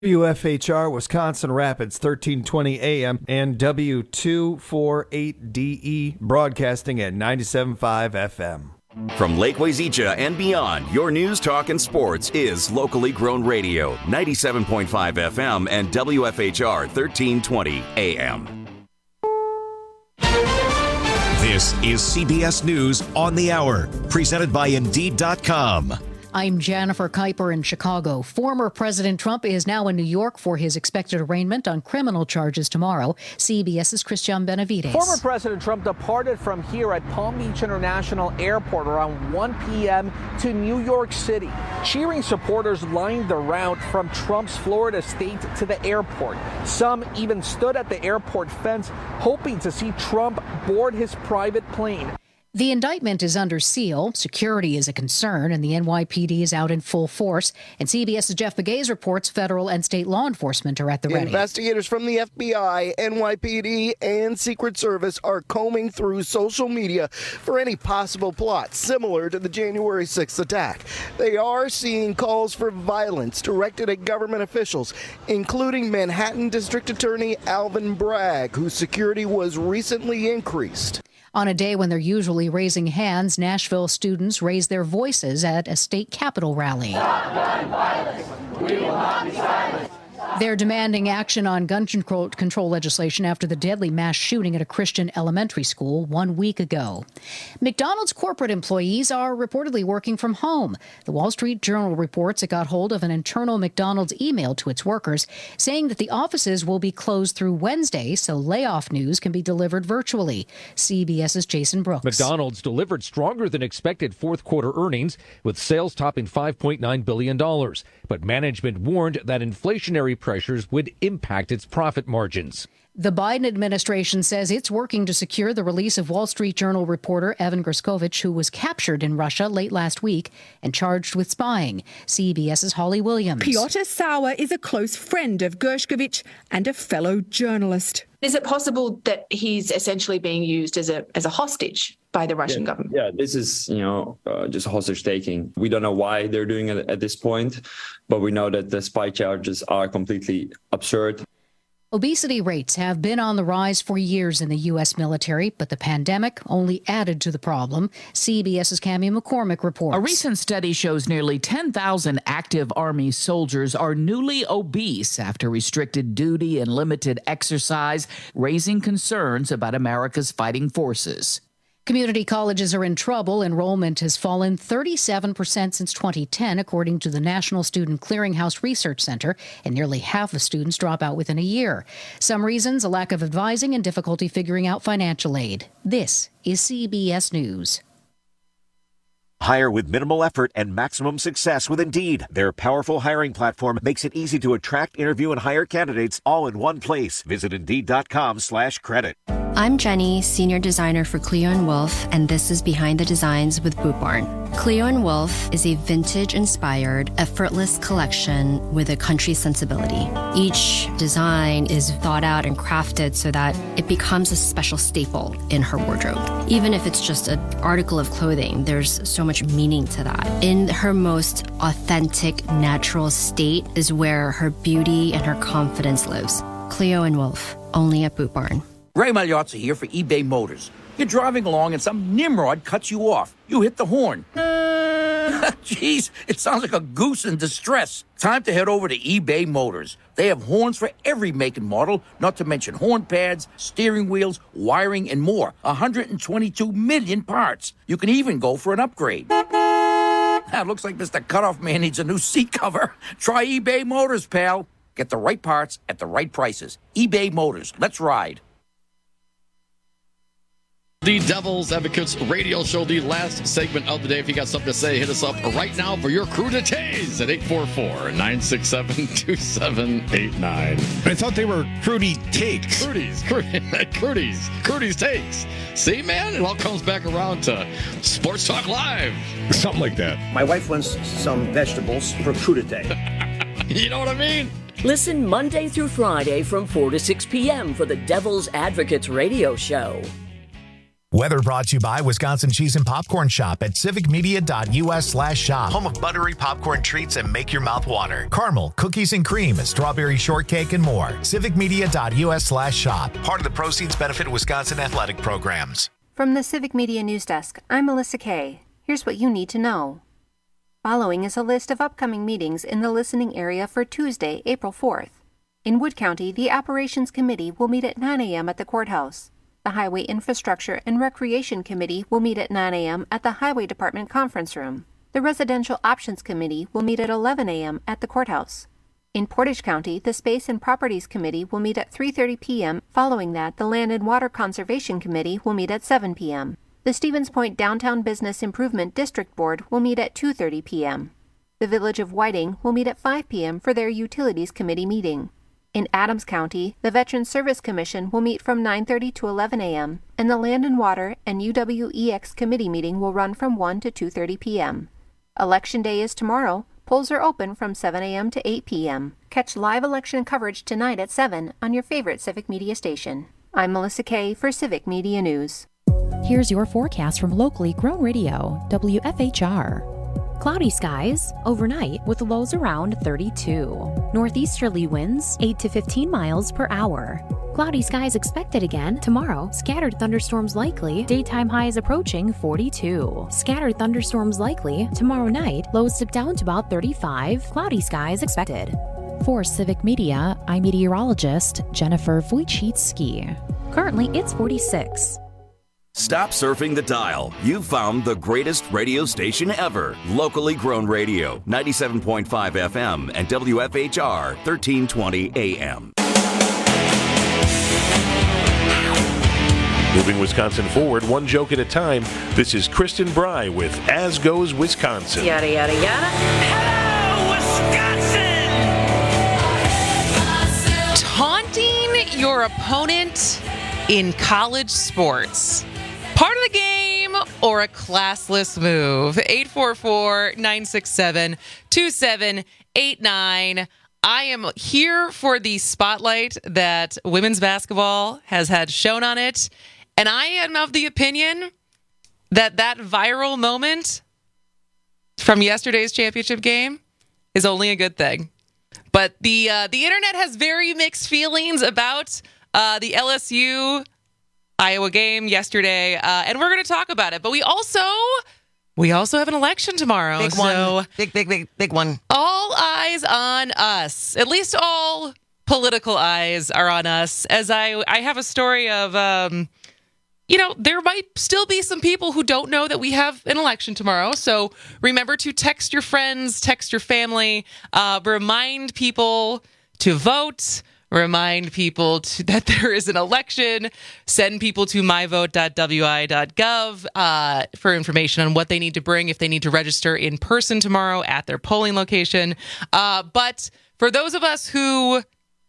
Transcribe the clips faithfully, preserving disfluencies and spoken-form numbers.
W F H R Wisconsin Rapids, thirteen twenty A M, and W two forty-eight D E, broadcasting at ninety-seven point five F M. From Lake Wazeecha and beyond, your news, talk, and sports is locally grown radio, ninety-seven point five F M and W F H R thirteen twenty A M. This is C B S News on the Hour, presented by Indeed dot com. I'm Jennifer Kuiper in Chicago. Former President Trump is now in New York for his expected arraignment on criminal charges tomorrow. CBS's Christian Benavides. Former President Trump departed from here at Palm Beach International Airport around one p.m. to New York City. Cheering supporters lined the route from Trump's Florida estate to the airport. Some even stood at the airport fence hoping to see Trump board his private plane. The indictment is under seal. Security is a concern, and the N Y P D is out in full force. And CBS's Jeff Begays reports federal and state law enforcement are at the ready. Investigators from the F B I, N Y P D, and Secret Service are combing through social media for any possible plot similar to the January sixth attack. They are seeing calls for violence directed at government officials, including Manhattan District Attorney Alvin Bragg, whose security was recently increased. On a day when they're usually raising hands, Nashville students raised their voices at a state capitol rally. Stop gun violence. We will not be silent. They're demanding action on gun control, control legislation after the deadly mass shooting at a Christian elementary school one week ago. McDonald's corporate employees are reportedly working from home. The Wall Street Journal reports it got hold of an internal McDonald's email to its workers saying that the offices will be closed through Wednesday so layoff news can be delivered virtually. CBS's Jason Brooks. McDonald's delivered stronger than expected fourth quarter earnings, with sales topping five point nine billion dollars. But management warned that inflationary pressures would impact its profit margins. The Biden administration says it's working to secure the release of Wall Street Journal reporter Evan Gershkovich, who was captured in Russia late last week and charged with spying. CBS's Holly Williams. Piotr Sauer is a close friend of Gershkovich and a fellow journalist. Is it possible that he's essentially being used as a as a hostage by the Russian yeah, government? Yeah, this is, you know, uh, just hostage taking. We don't know why they're doing it at this point, but we know that the spy charges are completely absurd. Obesity rates have been on the rise for years in the U S military, but the pandemic only added to the problem. CBS's Cammie McCormick reports. A recent study shows nearly ten thousand active Army soldiers are newly obese after restricted duty and limited exercise, raising concerns about America's fighting forces. Community colleges are in trouble. Enrollment has fallen thirty-seven percent since twenty ten, according to the National Student Clearinghouse Research Center, and nearly half of students drop out within a year. Some reasons: a lack of advising and difficulty figuring out financial aid. This is C B S News. Hire with minimal effort and maximum success with Indeed. Their powerful hiring platform makes it easy to attract, interview, and hire candidates all in one place. Visit Indeed.com slash credit. I'm Jenny, Senior Designer for Cleo and Wolf, and this is Behind the Designs with Boot Barn. Cleo and Wolf is a vintage-inspired, effortless collection with a country sensibility. Each design is thought out and crafted so that it becomes a special staple in her wardrobe. Even if it's just an article of clothing, there's so much meaning to that. In her most authentic, natural state is where her beauty and her confidence lives. Cleo and Wolf, only at Boot Barn. Ray Magliozzi here for eBay Motors. You're driving along and some nimrod cuts you off. You hit the horn. Jeez, it sounds like a goose in distress. Time to head over to eBay Motors. They have horns for every make and model, not to mention horn pads, steering wheels, wiring, and more. one hundred twenty-two million parts. You can even go for an upgrade. Now, it looks like Mister Cutoff Man needs a new seat cover. Try eBay Motors, pal. Get the right parts at the right prices. eBay Motors. Let's ride. The Devil's Advocates radio show, the last segment of the day. If you got something to say, hit us up right now for your crudités at eight four four, nine six seven, two seven eight nine. I thought they were Crudy Takes. Crudies, Crudies, Crudies Takes. See, man, it all comes back around to Sports Talk Live. Something like that. My wife wants some vegetables for crudité. You know what I mean? Listen Monday through Friday from four to six p.m. for the Devil's Advocates radio show. Weather brought to you by Wisconsin Cheese and Popcorn Shop at civicmedia.us slash shop. Home of buttery popcorn treats that make your mouth water. Caramel, cookies and cream, strawberry shortcake, and more. civicmedia.us slash shop. Part of the proceeds benefit Wisconsin athletic programs. From the Civic Media News Desk, I'm Melissa Kay. Here's what you need to know. Following is a list of upcoming meetings in the listening area for Tuesday, April fourth. In Wood County, the Operations Committee will meet at nine a.m. at the courthouse. The Highway Infrastructure and Recreation Committee will meet at nine a.m. at the Highway Department Conference Room. The Residential Options Committee will meet at eleven a.m. at the courthouse. In Portage County, the Space and Properties Committee will meet at three thirty p.m. Following that, the Land and Water Conservation Committee will meet at seven p.m. The Stevens Point Downtown Business Improvement District Board will meet at two thirty p.m. The Village of Whiting will meet at five p.m. for their Utilities Committee meeting. In Adams County, the Veterans Service Commission will meet from nine thirty to eleven a.m., and the Land and Water and U W E X Committee meeting will run from one to two thirty p.m. Election Day is tomorrow. Polls are open from seven a.m. to eight p.m. Catch live election coverage tonight at seven on your favorite Civic Media station. I'm Melissa Kay for Civic Media News. Here's your forecast from locally grown radio, W F H R. Cloudy skies overnight with lows around thirty-two. Northeasterly winds eight to fifteen miles per hour. Cloudy skies expected again tomorrow. Scattered thunderstorms likely. Daytime highs approaching forty-two. Scattered thunderstorms likely tomorrow night. Lows dip down to about thirty-five. Cloudy skies expected. For Civic Media, I'm meteorologist Jennifer Wojcicki. Currently, it's forty-six. Stop surfing the dial. You've found the greatest radio station ever. Locally grown radio, ninety-seven point five F M and W F H R, thirteen twenty A M. Moving Wisconsin forward, one joke at a time. This is Kristen Bry with As Goes Wisconsin. Yada, yada, yada. Hello, Wisconsin! Taunting your opponent in college sports. Part of the game or a classless move? eight four four, nine six seven, two seven eight nine. I am here for the spotlight that women's basketball has had shown on it. And I am of the opinion that that viral moment from yesterday's championship game is only a good thing. But the uh, the internet has very mixed feelings about uh, the L S U Iowa game yesterday, uh, and we're going to talk about it. But we also we also have an election tomorrow. Big so one. Big, big, big, big one. All eyes on us. At least all political eyes are on us. As I, I have a story of, um, you know, there might still be some people who don't know that we have an election tomorrow. So remember to text your friends, text your family, uh, remind people to vote. Remind people to, that there is an election. Send people to my vote dot w i dot gov uh, for information on what they need to bring if they need to register in person tomorrow at their polling location. Uh, but for those of us who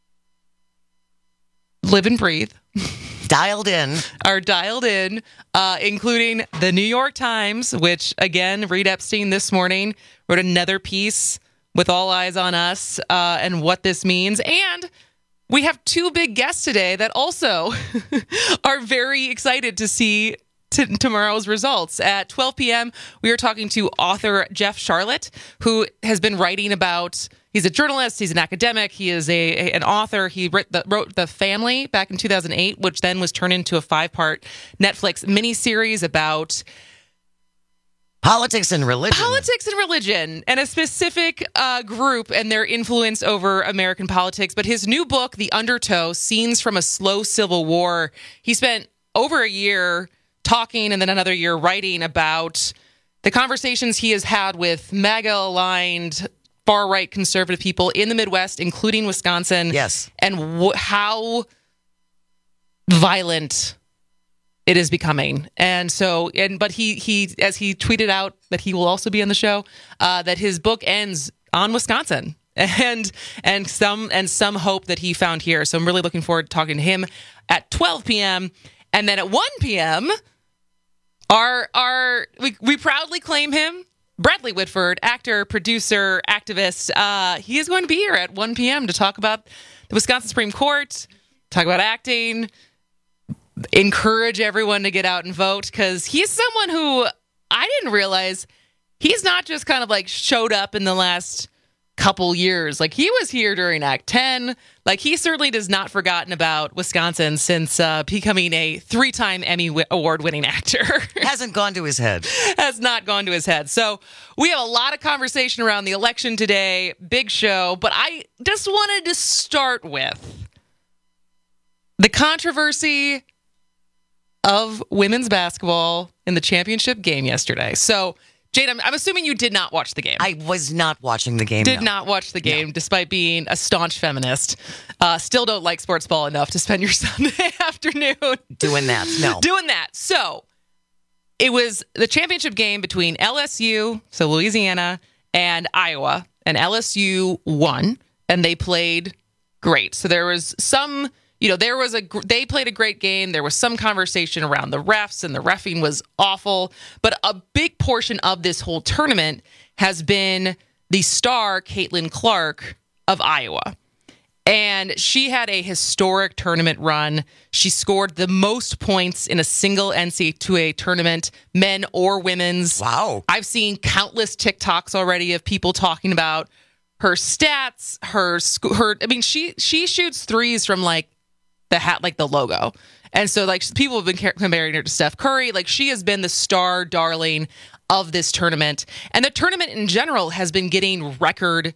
live and breathe, dialed in, are dialed in, uh, including the New York Times, which, again, Reed Epstein this morning wrote another piece with all eyes on us uh, and what this means. And we have two big guests today that also are very excited to see t- tomorrow's results. At twelve p.m., we are talking to author Jeff Sharlet, who has been writing about, he's a journalist, he's an academic, he is a, a an author. He wrote the, wrote The Family back in two thousand eight, which then was turned into a five-part Netflix miniseries about politics and religion. Politics and religion, and a specific uh, group and their influence over American politics. But his new book, The Undertow, Scenes from a Slow Civil War, he spent over a year talking and then another year writing about the conversations he has had with MAGA-aligned far-right conservative people in the Midwest, including Wisconsin. Yes. And wh- how violent it is becoming. And so, and but he he as he tweeted out that he will also be on the show, uh, that his book ends on Wisconsin, and and some and some hope that he found here. So I'm really looking forward to talking to him at twelve p.m. and then at one p.m. our our we we proudly claim him, Bradley Whitford, actor, producer, activist. Uh, he is going to be here at one p.m. to talk about the Wisconsin Supreme Court, talk about acting, encourage everyone to get out and vote, because he's someone who I didn't realize he's not just kind of like showed up in the last couple years. Like, he was here during Act ten. Like, he certainly does not forgotten about Wisconsin since uh, becoming a three-time Emmy w- award-winning actor. Hasn't gone to his head. Has not gone to his head. So we have a lot of conversation around the election today. Big show. But I just wanted to start with the controversy of women's basketball in the championship game yesterday. So, Jade, I'm, I'm assuming you did not watch the game. I was not watching the game. Did no. not watch the game, no. despite being a staunch feminist. Uh, still don't like sports ball enough to spend your Sunday afternoon doing that. No. Doing that. So, it was the championship game between L S U, so Louisiana, and Iowa. And L S U won, and they played great. So there was some... You know, there was a, they played a great game. There was some conversation around the refs, and the reffing was awful. But a big portion of this whole tournament has been the star, Caitlin Clark of Iowa. And she had a historic tournament run. She scored the most points in a single N C double A tournament, men or women's. Wow. I've seen countless TikToks already of people talking about her stats, her, her, I mean, she, she shoots threes from like, the hat, like the logo. And so like people have been comparing her to Steph Curry. Like, she has been the star darling of this tournament. And the tournament in general has been getting record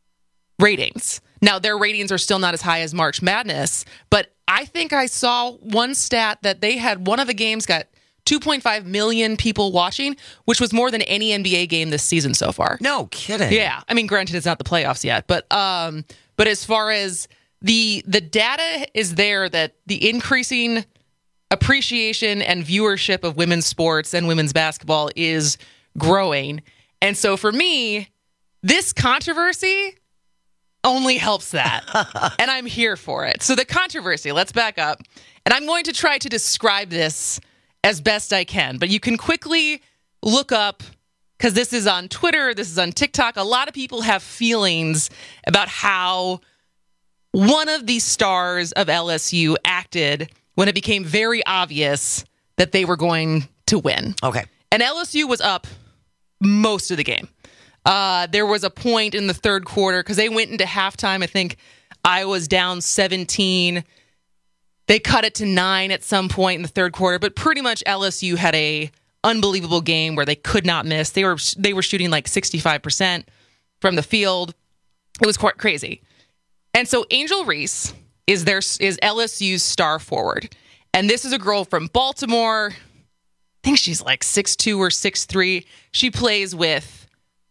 ratings. Now, their ratings are still not as high as March Madness, but I think I saw one stat that they had one of the games got two point five million people watching, which was more than any N B A game this season so far. No kidding. Yeah. I mean, granted, it's not the playoffs yet, but um, but as far as The the data is there that the increasing appreciation and viewership of women's sports and women's basketball is growing. And so for me, this controversy only helps that. And I'm here for it. So the controversy, let's back up. And I'm going to try to describe this as best I can. But you can quickly look up, because this is on Twitter, this is on TikTok. A lot of people have feelings about how one of the stars of L S U acted when it became very obvious that they were going to win. Okay. And L S U was up most of the game. Uh, there was a point in the third quarter, because they went into halftime. I think Iowa's down seventeen. They cut it to nine at some point in the third quarter, but pretty much L S U had a unbelievable game where they could not miss. They were they were shooting like sixty-five percent from the field. It was quite crazy. And so Angel Reese is their is L S U's star forward. And this is a girl from Baltimore. I think she's like six two or six three. She plays with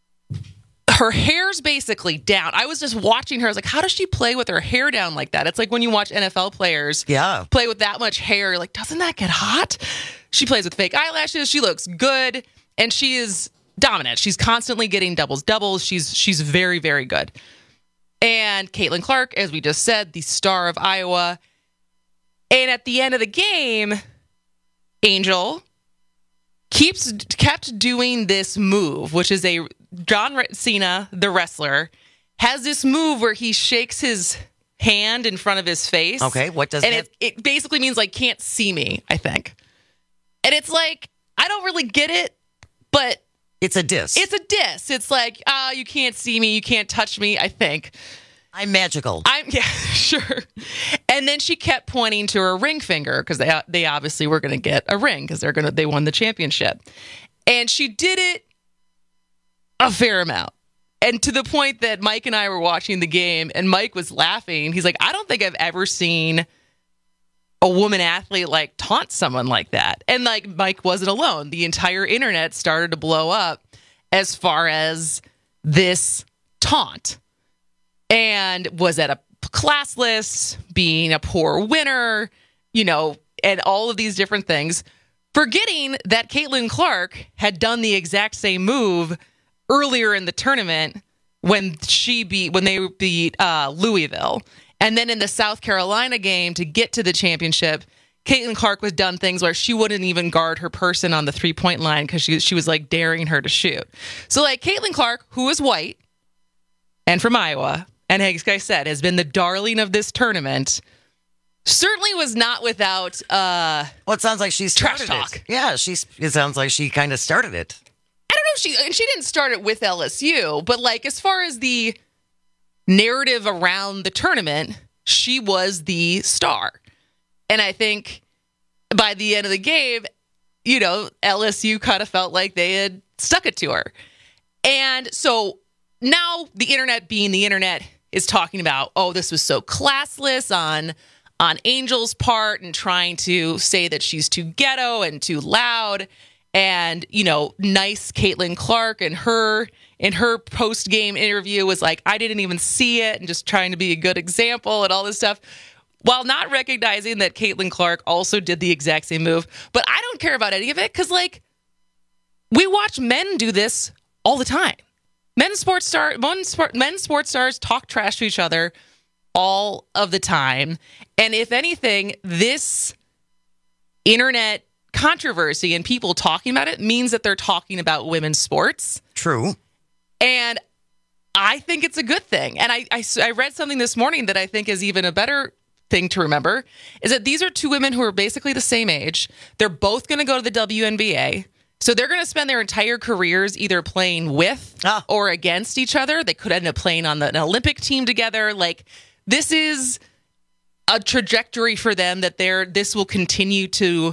her hair's basically down. I was just watching her. I was like, how does she play with her hair down like that? It's like when you watch N F L players yeah. play with that much hair. You're like, doesn't that get hot? She plays with fake eyelashes. She looks good. And she is dominant. She's constantly getting doubles, doubles. She's she's very, very good. And Caitlin Clark, as we just said, the star of Iowa. And at the end of the game, Angel keeps kept doing this move, which is a John Cena, the wrestler, has this move where he shakes his hand in front of his face. Okay, what does and that? And it, it basically means like, can't see me, I think. And it's like, I don't really get it, but it's a diss. It's a diss. It's like, ah, uh, you can't see me, you can't touch me, I think. I'm magical. I'm yeah, sure. And then she kept pointing to her ring finger, because they they obviously were going to get a ring, because they're gonna they won the championship. And she did it a fair amount. And to the point that Mike and I were watching the game, and Mike was laughing. He's like, I don't think I've ever seen a woman athlete like taunt someone like that. And like Mike wasn't alone. The entire internet started to blow up as far as this taunt. And was at a class list, being a poor winner, you know, and all of these different things, forgetting that Caitlin Clark had done the exact same move earlier in the tournament when she beat when they beat uh, Louisville. And then in the South Carolina game to get to the championship, Caitlin Clark was done things where she wouldn't even guard her person on the three-point line because she, she was like daring her to shoot. So like Caitlin Clark, who is white and from Iowa, and as I said, has been the darling of this tournament, certainly was not without uh, well, it sounds like she started trash talk. It. Yeah, she's. It sounds like she kind of started it. I don't know if she and she didn't start it with L S U, but like as far as the narrative around the tournament, she was the star. And I think by the end of the game, you know, L S U kind of felt like they had stuck it to her. And so now the internet being the internet is talking about, oh, this was so classless on on Angel's part and trying to say that she's too ghetto and too loud. And, you know, nice Caitlin Clark and her in her post-game interview was like, I didn't even see it and just trying to be a good example and all this stuff, while not recognizing that Caitlin Clark also did the exact same move. But I don't care about any of it because, like, we watch men do this all the time. Men's sports star, men's, sport, men's sports stars talk trash to each other all of the time. And if anything, this internet controversy and people talking about it means that they're talking about women's sports. True. And I think it's a good thing. And I, I, I read something this morning that I think is even a better thing to remember, is that these are two women who are basically the same age. They're both going to go to the W N B A. So they're going to spend their entire careers either playing with ah. or against each other. They could end up playing on the, an Olympic team together. Like, this is a trajectory for them that they're, this will continue to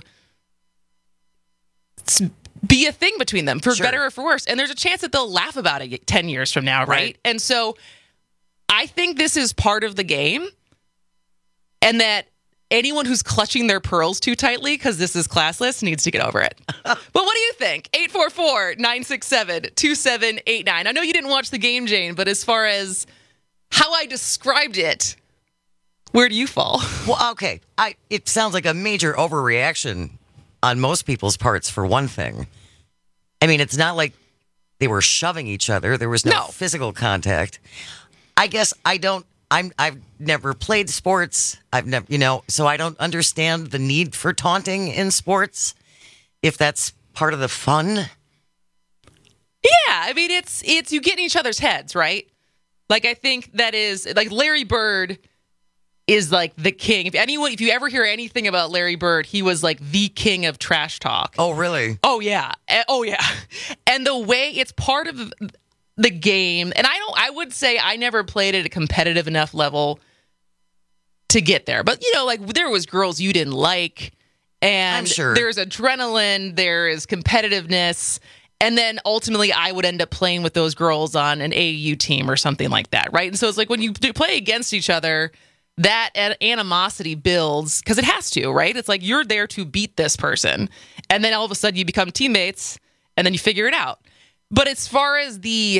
be a thing between them, for sure. better or for worse. And there's a chance that they'll laugh about it ten years from now, right? right? And so I think this is part of the game, and that anyone who's clutching their pearls too tightly because this is classless needs to get over it. But what do you think? eight four four, nine six seven, two seven eight nine. I know you didn't watch the game, Jane, but as far as how I described it, where do you fall? Well, okay. I it sounds like a major overreaction on most people's parts, for one thing. I mean, it's not like they were shoving each other. There was no, no. physical contact. I guess I don't, I'm, I've never played sports. I've never, you know, so I don't understand the need for taunting in sports, if that's part of the fun. Yeah, I mean, it's, it's you get in each other's heads, right? Like, I think that is, like, Larry Bird is like the king. If anyone, if you ever hear anything about Larry Bird, he was like the king of trash talk. Oh, really? Oh, yeah. Oh, yeah. And the way it's part of the game, and I don't, I would say I never played at a competitive enough level to get there. But, you know, like, there was girls you didn't like, and I'm sure. there's adrenaline, there is competitiveness. And then ultimately I would end up playing with those girls on an A A U team or something like that, right? And so it's like when you play against each other, that animosity builds because it has to, right? It's like you're there to beat this person. And then all of a sudden you become teammates and then you figure it out. But as far as the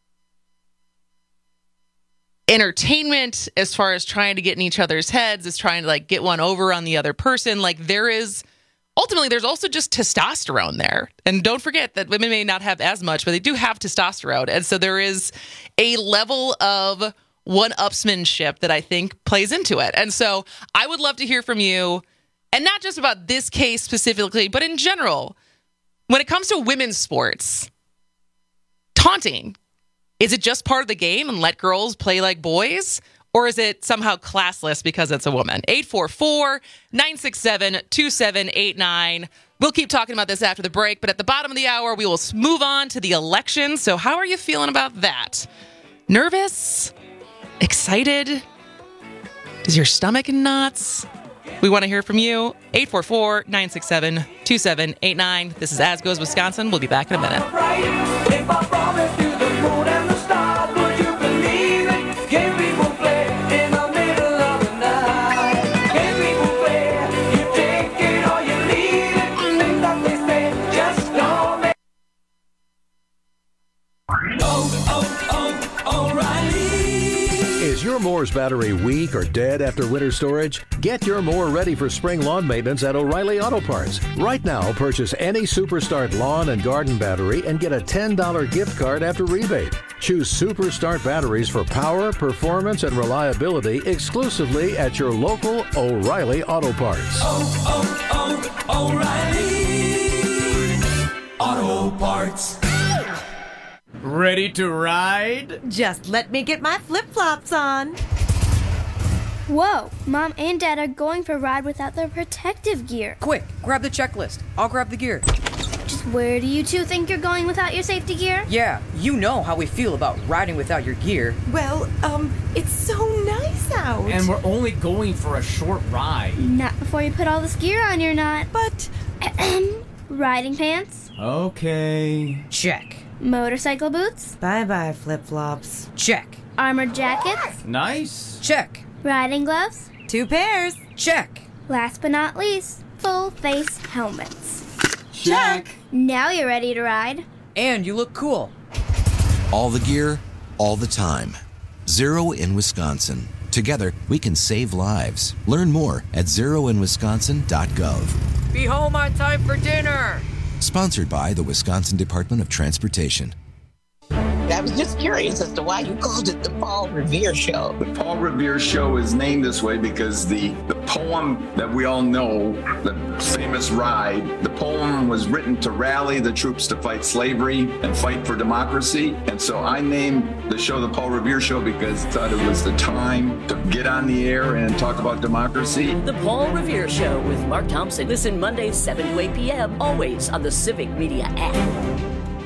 entertainment, as far as trying to get in each other's heads, is trying to like get one over on the other person, like there is, ultimately there's also just testosterone there. And don't forget that women may not have as much, but they do have testosterone. And so there is a level of one-upsmanship that I think plays into it. And so I would love to hear from you, and not just about this case specifically, but in general, when it comes to women's sports, taunting, is it just part of the game and let girls play like boys? Or is it somehow classless because it's a woman? eight four four, nine six seven, two seven eight nine. We'll keep talking about this after the break, but at the bottom of the hour, we will move on to the election. So how are you feeling about that? Nervous? Excited? Does your stomach in knots? We want to hear from you. eight four four, nine six seven, two seven eight nine. This is As Goes Wisconsin. We'll be back in a minute. Is your Moore's battery weak or dead after winter storage? Get your Moore ready for spring lawn maintenance at O'Reilly Auto Parts. Right now, purchase any Superstart lawn and garden battery and get a ten dollars gift card after rebate. Choose Superstart batteries for power, performance, and reliability exclusively at your local O'Reilly Auto Parts. Oh, oh, oh, O'Reilly Auto Parts. Ready to ride? Just let me get my flip-flops on. Whoa, Mom and Dad are going for a ride without their protective gear. Quick, grab the checklist. I'll grab the gear. Just where do you two think you're going without your safety gear? Yeah, you know how we feel about riding without your gear. Well, um, it's so nice out. And we're only going for a short ride. Not before you put all this gear on, you're not. But, riding pants? Okay. Check. Motorcycle boots? Bye-bye, flip-flops. Check. Armored jackets? Nice. Check. Riding gloves? Two pairs. Check. Last but not least, full face helmets. Check. Now you're ready to ride. And you look cool. All the gear, all the time. Zero in Wisconsin. Together, we can save lives. Learn more at zero in wisconsin dot gov. Be home on time for dinner. Sponsored by the Wisconsin Department of Transportation. I was just curious as to why you called it the Paul Revere Show. The Paul Revere Show is named this way because the, the poem that we all know, the famous ride, the poem was written to rally the troops to fight slavery and fight for democracy. And so I named the show the Paul Revere Show because I thought it was the time to get on the air and talk about democracy. The Paul Revere Show with Mark Thompson. Listen Mondays seven to eight p.m. always on the Civic Media app.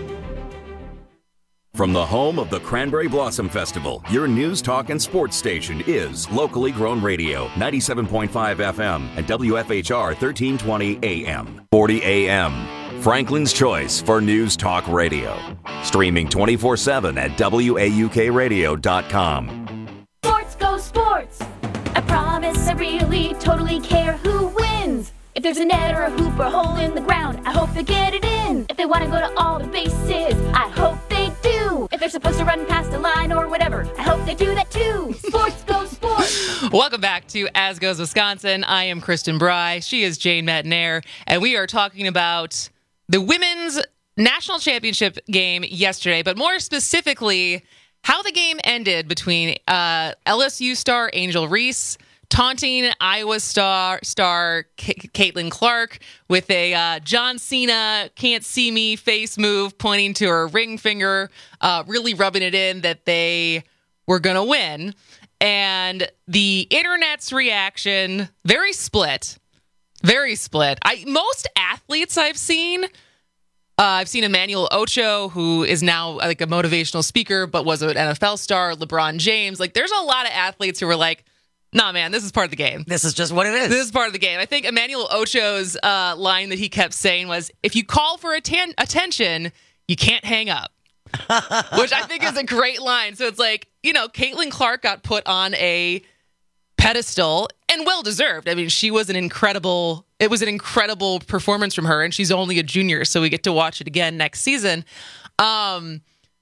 From the home of the Cranberry Blossom Festival, your news, talk, and sports station is Locally Grown Radio, ninety-seven point five F M and W F H R thirteen twenty A M, forty A M. Franklin's choice for news talk radio. Streaming twenty-four seven at W A U K radio dot com. Sports go sports. I promise I really totally care who wins. If there's a net or a hoop or a hole in the ground, I hope they get it in. If they want to go to all the bases, I hope they do. If they're supposed to run past a line or whatever, I hope they do that too. Sports go sports. Welcome back to As Goes Wisconsin. I am Kristen Bry. She is Jane Matenaer. And we are talking about the women's national championship game yesterday, but more specifically, how the game ended between uh, L S U star Angel Reese taunting Iowa star star K- Caitlin Clark with a uh, John Cena can't see me face move, pointing to her ring finger, uh, really rubbing it in that they were going to win. And the internet's reaction, very split, very split. I most athletes I've seen, uh, I've seen Emmanuel Ocho, who is now like a motivational speaker, but was an N F L star, LeBron James. Like, there's a lot of athletes who were like, nah, man, this is part of the game. This is just what it is. This is part of the game. I think Emmanuel Ocho's uh, line that he kept saying was, if you call for atten- attention, you can't hang up. Which I think is a great line. So it's like, you know, Caitlin Clark got put on a pedestal and well-deserved. I mean, she was an incredible, it was an incredible performance from her, and she's only a junior, so we get to watch it again next season. Um,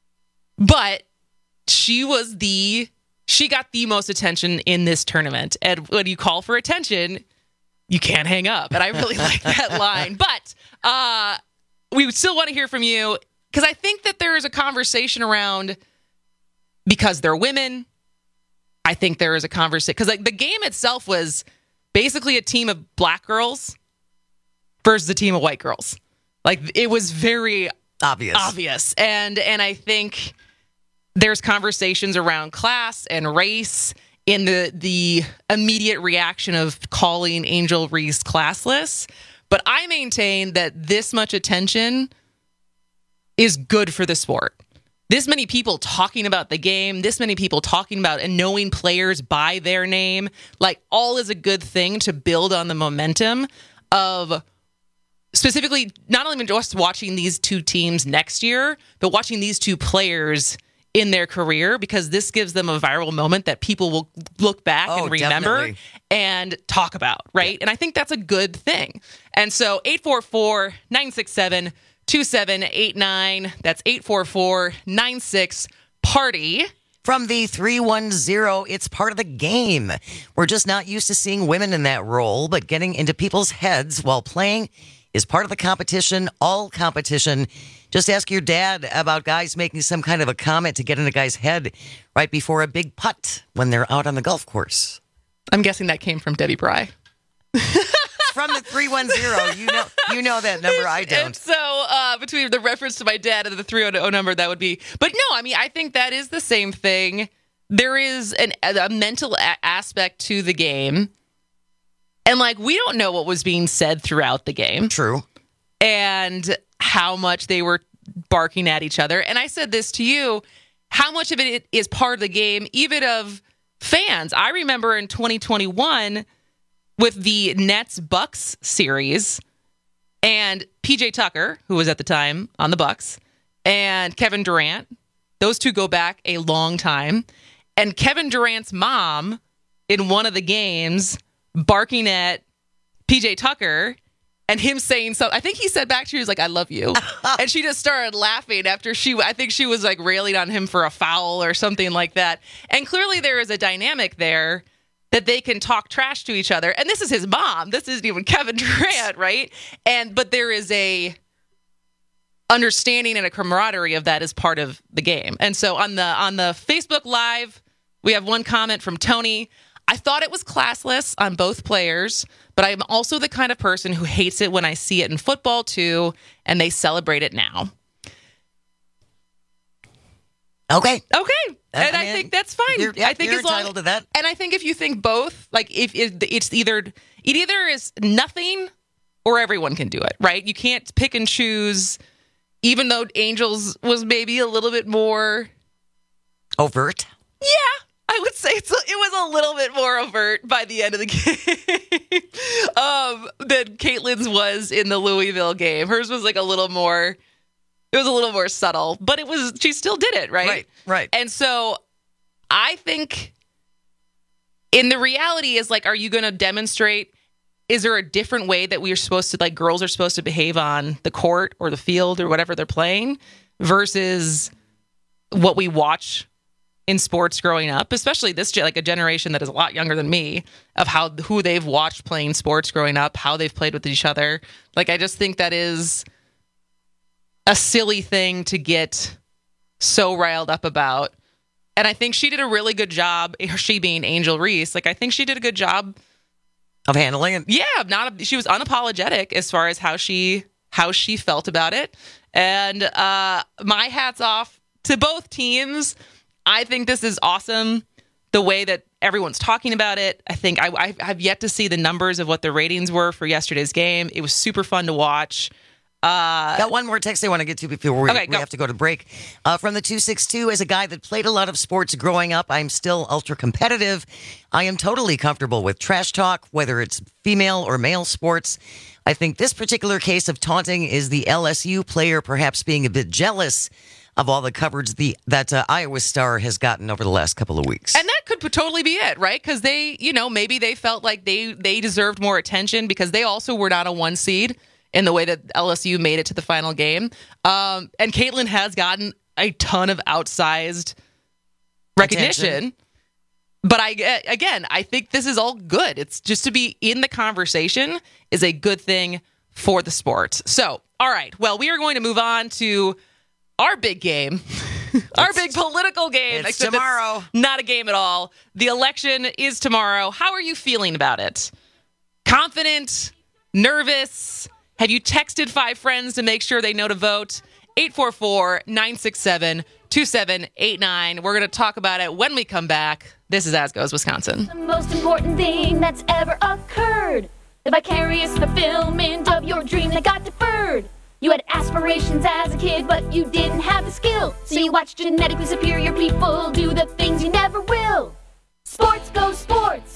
but she was the... She got the most attention in this tournament. And when you call for attention, you can't hang up. And I really like that line. But uh, we still want to hear from you because I think that there is a conversation around because they're women. I think there is a conversation because like the game itself was basically a team of black girls versus a team of white girls. Like it was very obvious, obvious. And and I think there's conversations around class and race in the the immediate reaction of calling Angel Reese classless. But I maintain that this much attention is good for the sport. This many people talking about the game, this many people talking about and knowing players by their name, like all is a good thing to build on the momentum of specifically not only just watching these two teams next year, but watching these two players in their career, because this gives them a viral moment that people will look back oh, and remember definitely. and talk about, right? Yeah. And I think that's a good thing. And so eight four four, nine six seven, two seven eight nine, that's eight four four, nine six, party. From the three one zero, it's part of the game. We're just not used to seeing women in that role, but getting into people's heads while playing is part of the competition, all competition. Just ask your dad about guys making some kind of a comment to get in a guy's head right before a big putt when they're out on the golf course. I'm guessing that came from Debbie Bry. From the three one zero. You know you know that number, I don't. And so uh, between the reference to my dad and the three oh number, that would be... But no, I mean, I think that is the same thing there is an, a mental a- aspect to the game. And, like, we don't know what was being said throughout the game. True. And how much they were barking at each other. And I said this to you, how much of it is part of the game, even of fans. I remember in twenty twenty-one with the Nets-Bucks series, and P J Tucker, who was at the time on the Bucks, and Kevin Durant, those two go back a long time. And Kevin Durant's mom, in one of the games, barking at P J Tucker, and him saying something. I think he said back to her, he was like, I love you. And she just started laughing after she, I think she was like railing on him for a foul or something like that. And clearly there is a dynamic there that they can talk trash to each other. And this is his mom. This isn't even Kevin Durant, right? And but there is a understanding and a camaraderie of that as part of the game. And so on the on the Facebook Live, we have one comment from Tony. I thought it was classless on both players, but I'm also the kind of person who hates it when I see it in football too, and they celebrate it now. Okay. Okay. And I, I mean, think that's fine. You're, yeah, I think you're as long, entitled to that. And I think if you think both, like if, if it's either it either is nothing or everyone can do it, right? You can't pick and choose, even though Angels was maybe a little bit more overt. Yeah. I would say it's, it was a little bit more overt by the end of the game um, than Caitlin's was in the Louisville game. Hers was like a little more, it was a little more subtle, but it was, she still did it, right? Right, right. And so I think in the reality is like, are you going to demonstrate, is there a different way that we are supposed to, like girls are supposed to behave on the court or the field or whatever they're playing versus what we watch in sports growing up, especially this like a generation that is a lot younger than me, of how who they've watched playing sports growing up, how they've played with each other. Like I just think that is a silly thing to get so riled up about. And I think she did a really good job, she being Angel Reese, like I think she did a good job of handling it. Yeah, not a, she was unapologetic as far as how she how she felt about it. And uh my hat's off to both teams. I think this is awesome, the way that everyone's talking about it. I think I, I have yet to see the numbers of what the ratings were for yesterday's game. It was super fun to watch. Uh, Got one more text I want to get to before we, okay, we have to go to break. Uh, from the two six two, as a guy that played a lot of sports growing up, I'm still ultra competitive. I am totally comfortable with trash talk, whether it's female or male sports. I think this particular case of taunting is the L S U player perhaps being a bit jealous of all the coverage the that uh, Iowa Star has gotten over the last couple of weeks. And that could totally be it, right? Because they, you know, maybe they felt like they, they deserved more attention because they also were not a one seed in the way that L S U made it to the final game. Um, and Caitlin has gotten a ton of outsized recognition. Attention. But I again, I think this is all good. It's just to be in the conversation is a good thing for the sport. So, all right. Well, we are going to move on to our big game, our it's, big political game. It's tomorrow. It's not a game at all. The election is tomorrow. How are you feeling about it? Confident? Nervous? Have you texted five friends to make sure they know to vote? eight four four, nine six seven, two seven eight nine. We're going to talk about it when we come back. This is As Goes Wisconsin. The most important thing that's ever occurred. The vicarious fulfillment of your dream that got deferred. You had aspirations as a kid, but you didn't have the skill. So you watched genetically superior people do the things you never will. Sports go sports.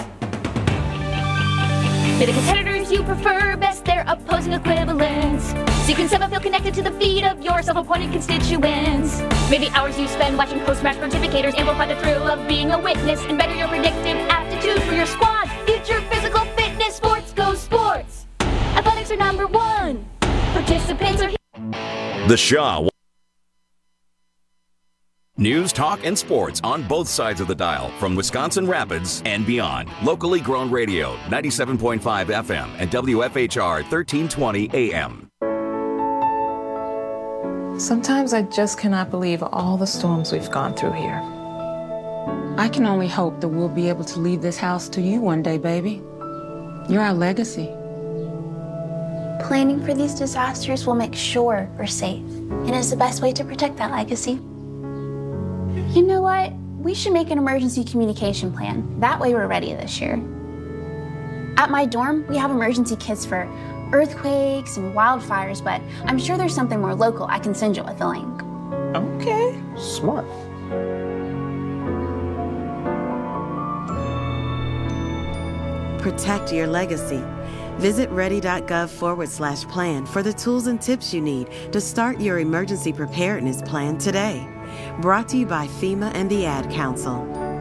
They're the competitors you prefer, best their opposing equivalents. So you can somehow feel connected to the feet of your self-appointed constituents. Maybe hours you spend watching post-match pontificators amplify the thrill of being a witness and better your predictive aptitude for your squad. Future physical fitness, sports go sports. Athletics are number one. Participants are here. The Shaw. News, talk, and sports on both sides of the dial from Wisconsin Rapids and beyond. Locally grown radio, ninety-seven point five F M and W F H R thirteen twenty A M. Sometimes I just cannot believe all the storms we've gone through here. I can only hope that we'll be able to leave this house to you one day, baby. You're our legacy. Planning for these disasters will make sure we're safe, and is the best way to protect that legacy. You know what? we should make an emergency communication plan. That way we're ready this year. At my dorm, we have emergency kits for earthquakes and wildfires, but I'm sure there's something more local I can send you with a link. Okay, smart. Protect your legacy. Visit ready.gov forward slash plan for the tools and tips you need to start your emergency preparedness plan today. Brought to you by FEMA and the Ad Council.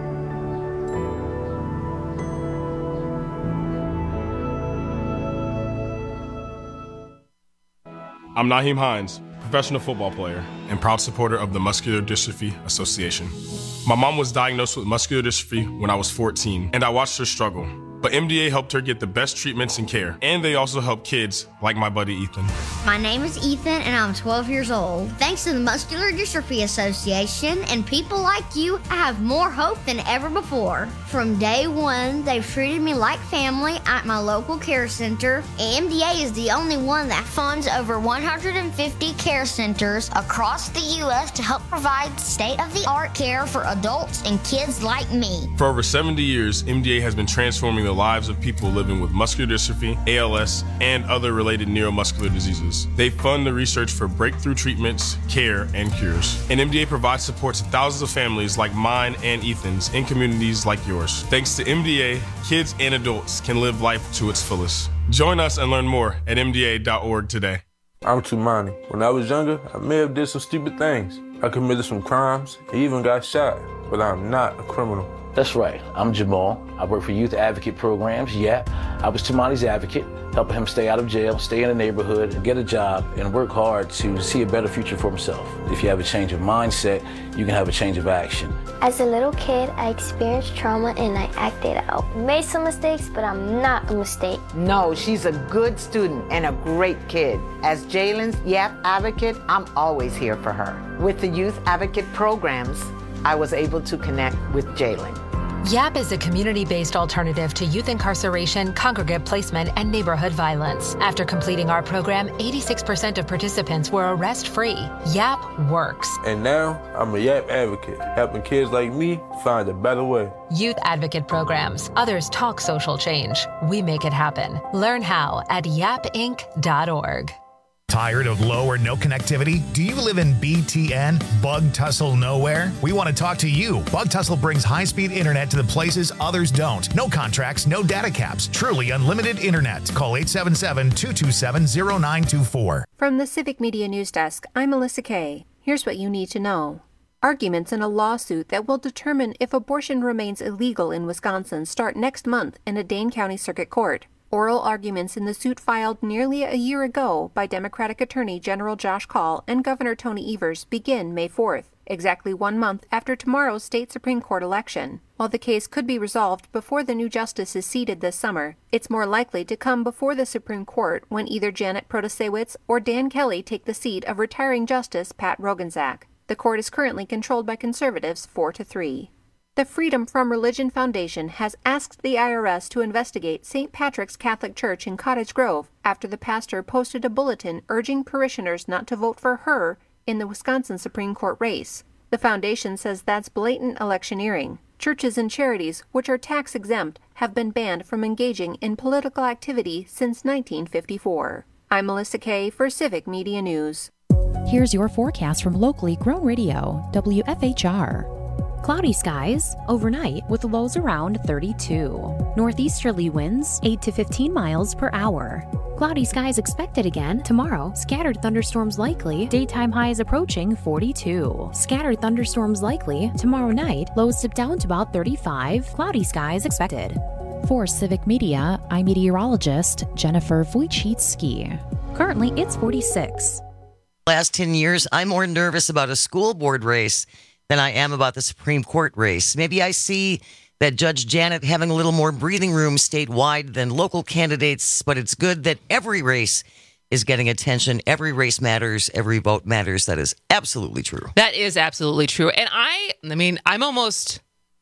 I'm Naheem Hines, professional football player and proud supporter of the Muscular Dystrophy Association. My mom was diagnosed with muscular dystrophy when I was fourteen, and I watched her struggle. But M D A helped her get the best treatments and care, and they also help kids like my buddy Ethan. My name is Ethan, and I'm twelve years old. Thanks to the Muscular Dystrophy Association and people like you, I have more hope than ever before. From day one, they've treated me like family at my local care center. M D A is the only one that funds over one hundred fifty care centers across the U S to help provide state-of-the-art care for adults and kids like me. For over seventy years, M D A has been transforming the lives of people living with muscular dystrophy, A L S, and other related neuromuscular diseases. They fund the research for breakthrough treatments, care, and cures. And M D A provides support to thousands of families like mine and Ethan's in communities like yours. Thanks to M D A, kids and adults can live life to its fullest. Join us and learn more at M D A dot org today. I'm Tumani. When I was younger, I may have did some stupid things. I committed some crimes, and even got shot, but I'm not a criminal. That's right. I'm Jamal. I work for Youth Advocate Programs, Y A P. I was Tumani's advocate, helping him stay out of jail, stay in the neighborhood, get a job, and work hard to see a better future for himself. If you have a change of mindset, you can have a change of action. As a little kid, I experienced trauma and I acted out. Made some mistakes, but I'm not a mistake. No, she's a good student and a great kid. As Jalen's Y A P advocate, I'm always here for her. With the Youth Advocate Programs, I was able to connect with Jalen. Y A P is a community-based alternative to youth incarceration, congregate placement, and neighborhood violence. After completing our program, eighty-six percent of participants were arrest-free. Y A P works. And now, I'm a Y A P advocate, helping kids like me find a better way. Youth Advocate Programs. Others talk social change. We make it happen. Learn how at yap inc dot org. Tired of low or no connectivity? Do you live in B T N? Bug Tussle nowhere? We want to talk to you. Bug Tussle brings high-speed internet to the places others don't. No contracts, no data caps. Truly unlimited internet. Call eight seven seven, two two seven, zero nine two four. From the Civic Media News Desk, I'm Melissa Kay. Here's what you need to know. Arguments in a lawsuit that will determine if abortion remains illegal in Wisconsin start next month in a Dane County Circuit Court. Oral arguments in the suit filed nearly a year ago by Democratic Attorney General Josh Kaul and Governor Tony Evers begin May fourth, exactly one month after tomorrow's state Supreme Court election. While the case could be resolved before the new justice is seated this summer, it's more likely to come before the Supreme Court when either Janet Protasiewicz or Dan Kelly take the seat of retiring Justice Pat Roggensack. The court is currently controlled by conservatives four to three. The Freedom from Religion Foundation has asked the I R S to investigate Saint Patrick's Catholic Church in Cottage Grove after the pastor posted a bulletin urging parishioners not to vote for her in the Wisconsin Supreme Court race. The foundation says that's blatant electioneering. Churches and charities, which are tax-exempt, have been banned from engaging in political activity since nineteen fifty-four. I'm Melissa Kay for Civic Media News. Here's your forecast from locally grown radio, W F H R. Cloudy skies overnight with lows around thirty-two. Northeasterly winds eight to fifteen miles per hour. Cloudy skies expected again tomorrow. Scattered thunderstorms likely. Daytime highs approaching forty-two. Scattered thunderstorms likely tomorrow night. Lows dip down to about thirty-five. Cloudy skies expected. For Civic Media, I'm meteorologist Jennifer Wojcicki. Currently, it's forty-six. Last ten years, I'm more nervous about a school board race than I am about the Supreme Court race. Maybe I see that Judge Janet having a little more breathing room statewide than local candidates, but it's good that every race is getting attention. Every race matters. Every vote matters. That is absolutely true. That is absolutely true. And I, I mean, I'm almost,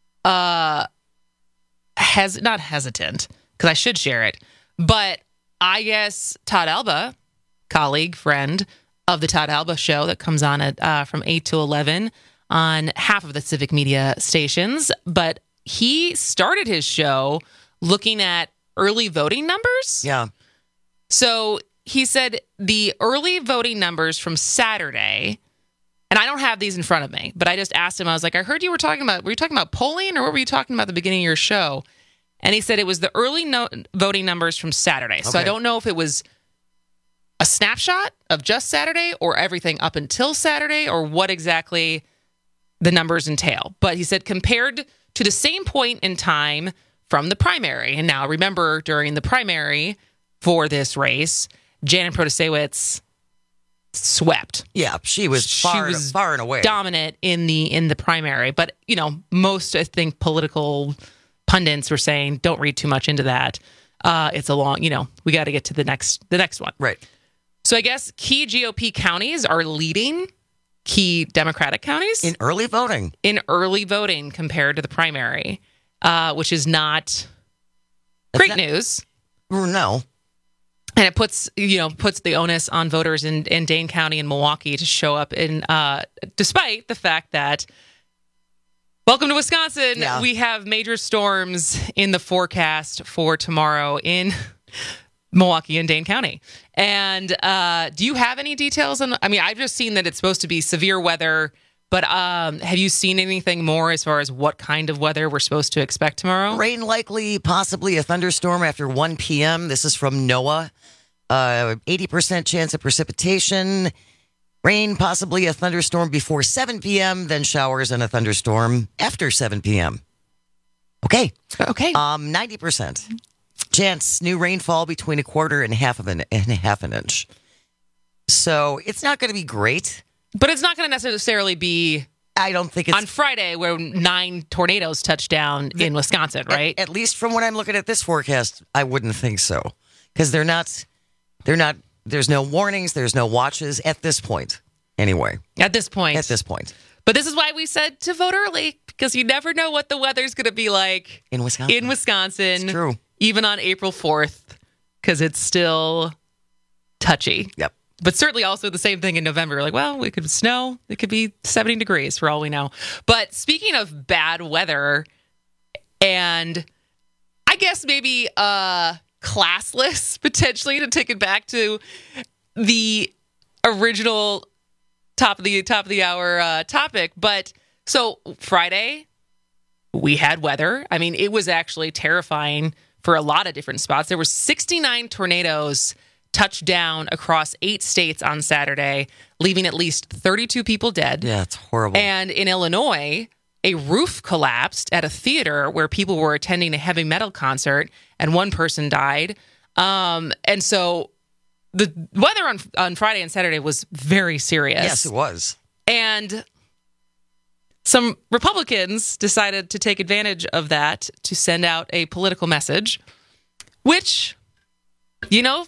uh, hes- not hesitant, because I should share it, but I guess Todd Alba, colleague, friend of the Todd Alba show that comes on at uh, from eight to eleven, on half of the Civic Media stations, but he started his show looking at early voting numbers. Yeah. So he said the early voting numbers from Saturday, and I don't have these in front of me, but I just asked him, I was like, I heard you were talking about, were you talking about polling or what were you talking about at the beginning of your show? And he said it was the early no- voting numbers from Saturday. So Okay. I don't know if it was a snapshot of just Saturday or everything up until Saturday or what exactly the numbers entail. But he said compared to the same point in time from the primary. And now remember, during the primary for this race, Janet Protasiewicz swept. Yeah, she was far, she was far and away dominant in the in the primary. But, you know, most, I think, political pundits were saying, don't read too much into that. Uh, it's a long, you know, we got to get to the next the next one. Right. So I guess key G O P counties are leading key Democratic counties in early voting. In early voting compared to the primary, uh, which is not great not, news. No. And it puts, you know, puts the onus on voters in, in Dane County and Milwaukee to show up in, uh, despite the fact that, welcome to Wisconsin, yeah. we have major storms in the forecast for tomorrow in Milwaukee and Dane County. And uh, do you have any details on, I mean, I've just seen that it's supposed to be severe weather, but um, have you seen anything more as far as what kind of weather we're supposed to expect tomorrow? Rain likely, possibly a thunderstorm after one p.m. This is from NOAA. Uh, eighty percent chance of precipitation. Rain, possibly a thunderstorm before seven p.m., then showers and a thunderstorm after seven p.m. Okay. Okay. Um, ninety percent chance new rainfall between a quarter and half of an and half an inch. So it's not going to be great. But it's not going to necessarily be, I don't think it's on Friday where nine tornadoes touched down the, in Wisconsin, right? At, at least from what I'm looking at this forecast, I wouldn't think so. Because they're not, they're not, there's no warnings, there's no watches at this point. Anyway. At this point. At this point. But this is why we said to vote early, because you never know what the weather's going to be like. In Wisconsin. In Wisconsin. It's true. Even on April fourth, because it's still touchy. Yep. But certainly also the same thing in November. Like, well, it could snow. It could be seventy degrees for all we know. But speaking of bad weather, and I guess maybe uh, classless, potentially, to take it back to the original top of the top of the hour uh, topic. But so Friday, we had weather. I mean, it was actually terrifying for a lot of different spots. There were sixty-nine tornadoes touched down across eight states on Saturday, leaving at least thirty-two people dead. Yeah, it's horrible. And in Illinois, a roof collapsed at a theater where people were attending a heavy metal concert, and one person died. Um, and so the weather on on Friday and Saturday was very serious. Yes, it was. And some Republicans decided to take advantage of that to send out a political message, which, you know,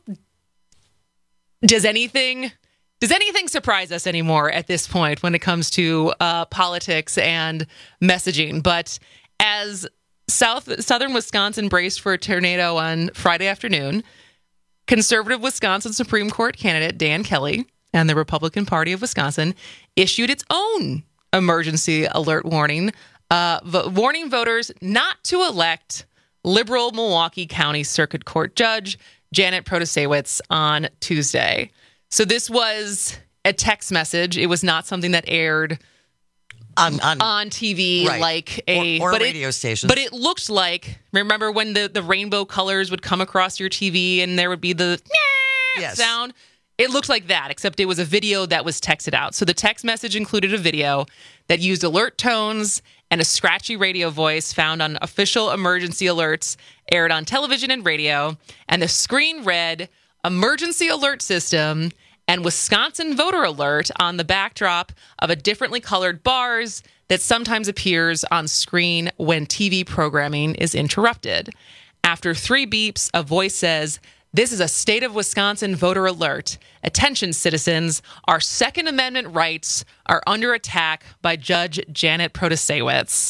does anything does anything surprise us anymore at this point when it comes to uh, politics and messaging? But as South Southern Wisconsin braced for a tornado on Friday afternoon, conservative Wisconsin Supreme Court candidate Dan Kelly and the Republican Party of Wisconsin issued its own emergency alert warning, uh, vo- warning voters not to elect liberal Milwaukee County Circuit Court Judge Janet Protasiewicz on Tuesday. So this was a text message. It was not something that aired on on, on T V, right. like a or, or but radio it, stations. But it looked like, remember when the, the rainbow colors would come across your T V and there would be the yes. sound? It looked like that, except it was a video that was texted out. So the text message included a video that used alert tones and a scratchy radio voice found on official emergency alerts aired on television and radio. And the screen read emergency alert system and Wisconsin voter alert on the backdrop of a differently colored bars that sometimes appears on screen when T V programming is interrupted. After three beeps, a voice says, "This is a state of Wisconsin voter alert. Attention, citizens. Our Second Amendment rights are under attack by Judge Janet Protasiewicz."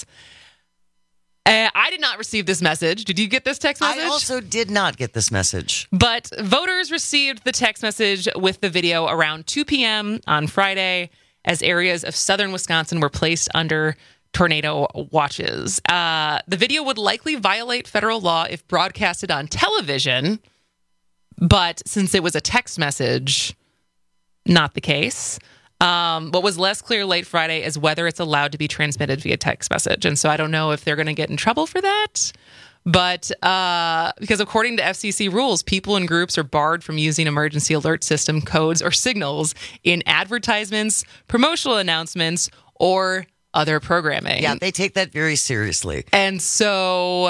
Uh, I did not receive this message. Did you get this text message? I also did not get this message. But voters received the text message with the video around two p.m. on Friday. as areas of southern Wisconsin were placed under tornado watches. Uh, the video would likely violate federal law if broadcasted on television, but since it was a text message, not the case. Um, what was less clear late Friday is whether it's allowed to be transmitted via text message. And so I don't know if they're going to get in trouble for that. But uh, because according to F C C rules, people and groups are barred from using emergency alert system codes or signals in advertisements, promotional announcements, or other programming. Yeah, they take that very seriously. And so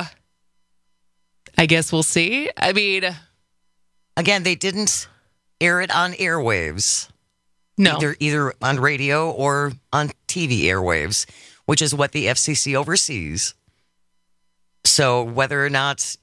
I guess we'll see. I mean, again, they didn't air it on airwaves. No. Either, either on radio or on T V airwaves, which is what the F C C oversees. So whether or not,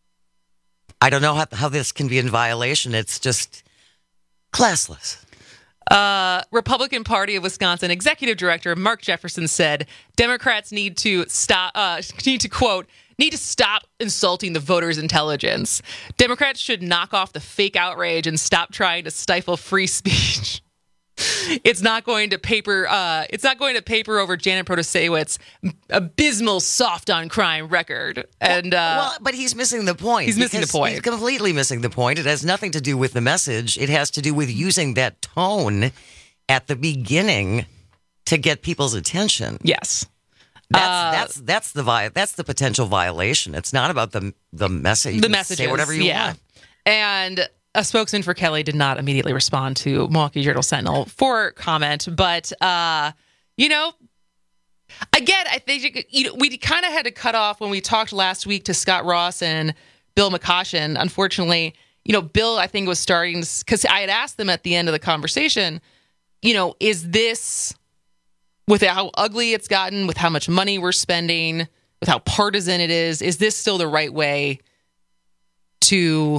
I don't know how, how this can be in violation. It's just classless. Uh, Republican Party of Wisconsin Executive Director Mark Jefferson said Democrats need to stop, uh, need to quote, need to stop insulting the voters' intelligence. Democrats should knock off the fake outrage and stop trying to stifle free speech. It's not going to paper. Uh, it's not going to paper over Janet Protasiewicz's abysmal soft on crime record. And uh, well, but he's missing the point. He's missing the point. He's completely missing the point. It has nothing to do with the message. It has to do with using that tone at the beginning to get people's attention. Yes, that's uh, that's that's the vi- that's the potential violation. It's not about the the message. You the can messages, say whatever you yeah. want. And a spokesman for Kelly did not immediately respond to Milwaukee Journal Sentinel for comment, but uh, you know, again, I think you know, we kind of had to cut off when we talked last week to Scott Ross and Bill McCoshen. Unfortunately, you know, Bill, I think was starting because I had asked them at the end of the conversation, you know, is this with how ugly it's gotten, with how much money we're spending, with how partisan it is, is this still the right way to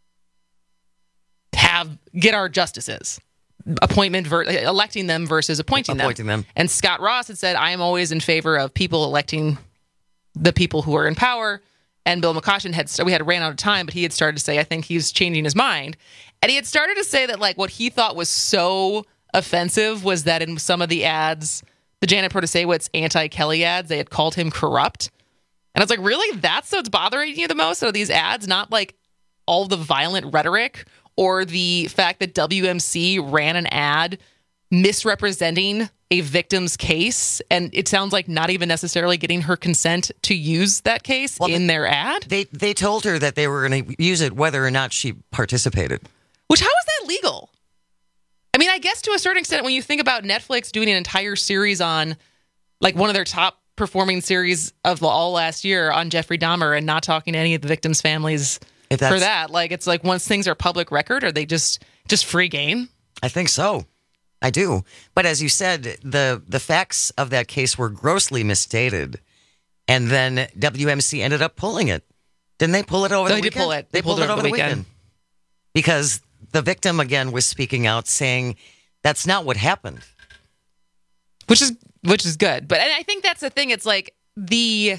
have get our justices? Appointment, ver- electing them versus appointing, appointing them. them. And Scott Ross had said, I am always in favor of people electing the people who are in power. And Bill McCoshen had, we had ran out of time, but he had started to say, I think he's changing his mind. And he had started to say that like what he thought was so offensive was that in some of the ads, the Janet Protasiewicz anti-Kelly ads, they had called him corrupt. And I was like, really? That's what's bothering you the most? Are these ads not like all the violent rhetoric or the fact that W M C ran an ad misrepresenting a victim's case, and it sounds like not even necessarily getting her consent to use that case well, in their ad? They they told her that they were going to use it whether or not she participated. Which, how is that legal? I mean, I guess to a certain extent, when you think about Netflix doing an entire series on, like, one of their top performing series of all last year on Jeffrey Dahmer and not talking to any of the victims' families for that, like, it's like once things are public record, are they just just free game? I think so. I do. But as you said, the the facts of that case were grossly misstated. And then W M C ended up pulling it. Didn't they pull it over no, the they weekend? Did pull it. They, they pulled, pulled it over the weekend. weekend. Because the victim, again, was speaking out saying that's not what happened. Which is which is good. But and I think that's the thing. It's like the...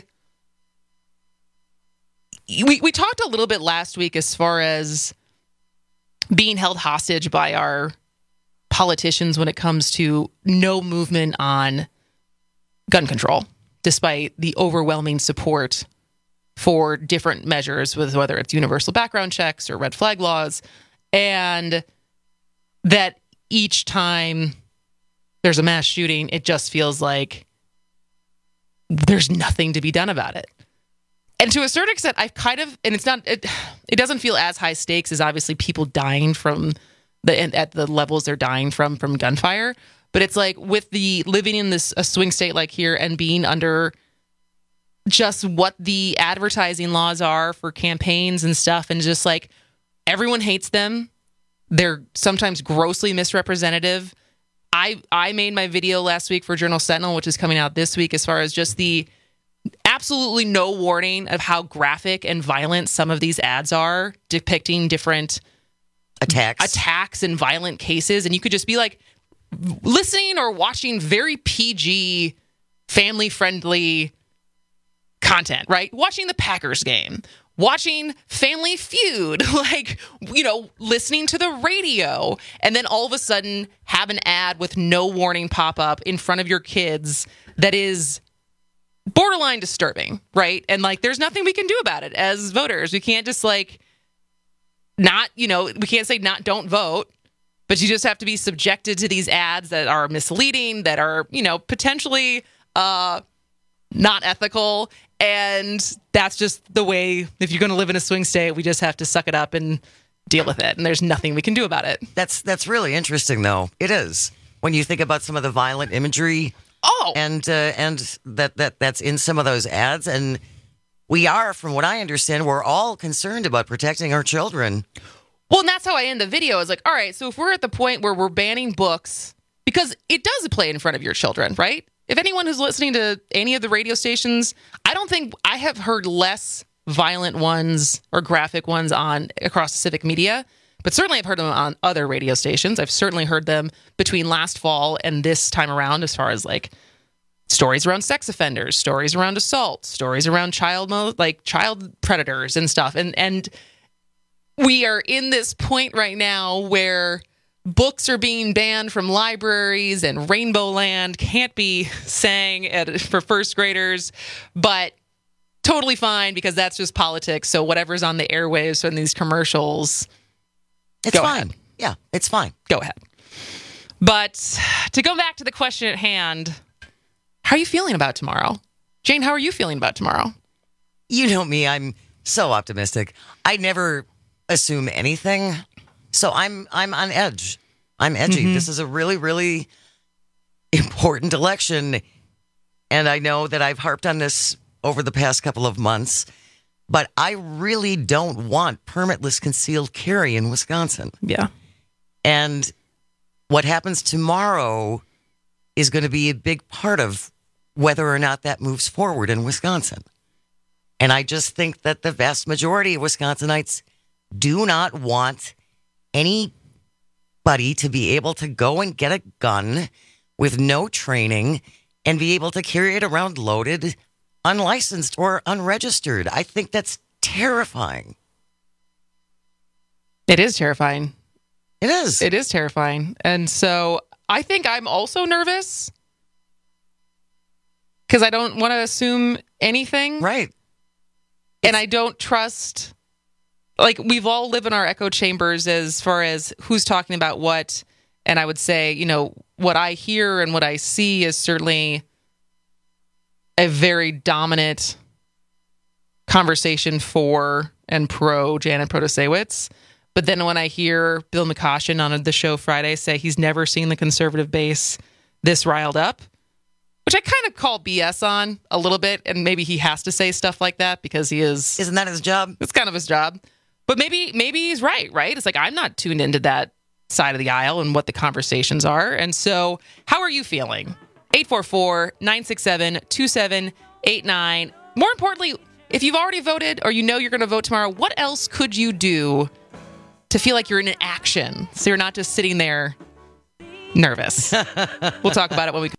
We, we talked a little bit last week as far as being held hostage by our politicians when it comes to no movement on gun control, despite the overwhelming support for different measures, with whether it's universal background checks or red flag laws, and that each time there's a mass shooting, it just feels like there's nothing to be done about it. And to a certain extent, I've kind of, and it's not, it, it doesn't feel as high stakes as obviously people dying from the, at the levels they're dying from, from gunfire. But it's like with the living in this, a swing state like here and being under just what the advertising laws are for campaigns and stuff. And just like everyone hates them. They're sometimes grossly misrepresentative. I, I made my video last week for Journal Sentinel, which is coming out this week, as far as just the absolutely no warning of how graphic and violent some of these ads are, depicting different attacks attacks and violent cases. And you could just be like listening or watching very P G, family-friendly content, right? Watching the Packers game, watching Family Feud, like, you know, listening to the radio, and then all of a sudden have an ad with no warning pop up in front of your kids that is borderline disturbing, right? And like, there's nothing we can do about it as voters. We can't just like not, you know, we can't say not, don't vote, but you just have to be subjected to these ads that are misleading, that are, you know, potentially uh, not ethical. And that's just the way, if you're going to live in a swing state, we just have to suck it up and deal with it. And there's nothing we can do about it. That's that's really interesting, though. It is. When you think about some of the violent imagery oh. and uh, and that, that that's in some of those ads. And we are, from what I understand, we're all concerned about protecting our children. Well, and that's how I end the video. Is like, all right, so if we're at the point where we're banning books, because it does play in front of your children, right? If anyone who's listening to any of the radio stations, I don't think I have heard less violent ones or graphic ones on across the civic media, but certainly I've heard them on other radio stations. I've certainly heard them between last fall and this time around, as far as like stories around sex offenders, stories around assault, stories around child mo- like child predators and stuff. And and we are in this point right now where books are being banned from libraries and Rainbow Land can't be sang at, for first graders, but totally fine because that's just politics. So whatever's on the airwaves from these commercials, it's go fine. ahead. Yeah, it's fine. Go ahead. But to go back to the question at hand, how are you feeling about tomorrow? Jane, how are you feeling about tomorrow? You know me, I'm so optimistic. I never assume anything. So I'm I'm on edge. I'm edgy. Mm-hmm. This is a really, really important election. And I know that I've harped on this over the past couple of months, but I really don't want permitless concealed carry in Wisconsin. Yeah. And what happens tomorrow is going to be a big part of whether or not that moves forward in Wisconsin. And I just think that the vast majority of Wisconsinites do not want anybody to be able to go and get a gun with no training and be able to carry it around loaded, unlicensed or unregistered. I think that's terrifying. It is terrifying. It is. It is terrifying. And so I think I'm also nervous because I don't want to assume anything. Right. And I don't trust... Like, we've all lived in our echo chambers as far as who's talking about what. And I would say, you know, what I hear and what I see is certainly a very dominant conversation for and pro Janet Protasiewicz. But then when I hear Bill McCoshen on the show Friday say he's never seen the conservative base this riled up, which I kind of call B S on a little bit. And maybe he has to say stuff like that because he is... Isn't that his job? It's kind of his job. But maybe maybe he's right, right? It's like, I'm not tuned into that side of the aisle and what the conversations are. And so how are you feeling? eight four four, nine six seven, two seven eight nine. More importantly, if you've already voted or you know you're going to vote tomorrow, what else could you do to feel like you're in action so you're not just sitting there nervous? We'll talk about it when we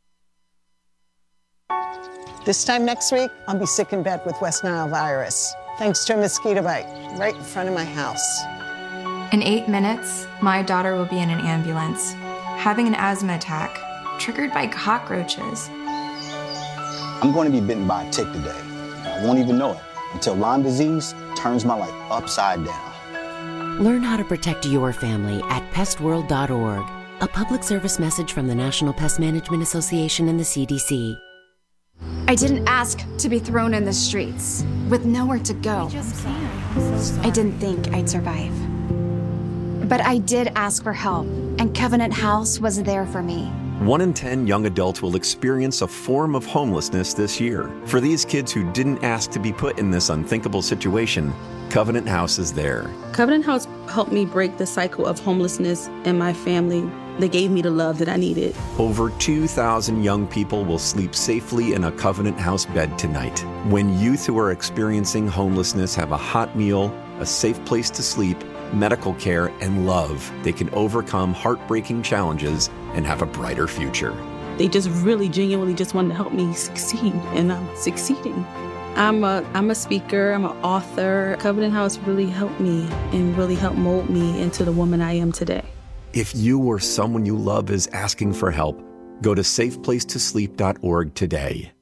come. This time next week, I'll be sick in bed with West Nile virus, thanks to a mosquito bite right in front of my house. In eight minutes, my daughter will be in an ambulance, having an asthma attack, triggered by cockroaches. I'm going to be bitten by a tick today. I won't even know it until Lyme disease turns my life upside down. Learn how to protect your family at pest world dot org. A public service message from the National Pest Management Association and the C D C. I didn't ask to be thrown in the streets with nowhere to go. I didn't think I'd survive. But I did ask for help, and Covenant House was there for me. One in ten young adults will experience a form of homelessness this year. For these kids who didn't ask to be put in this unthinkable situation, Covenant House is there. Covenant House helped me break the cycle of homelessness in my family. They gave me the love that I needed. Over two thousand young people will sleep safely in a Covenant House bed tonight. When youth who are experiencing homelessness have a hot meal, a safe place to sleep, medical care, and love, they can overcome heartbreaking challenges and have a brighter future. They just really genuinely just wanted to help me succeed, and I'm succeeding. I'm a I'm a speaker, I'm an author. Covenant House really helped me and really helped mold me into the woman I am today. If you or someone you love is asking for help, go to safe place to sleep dot org today.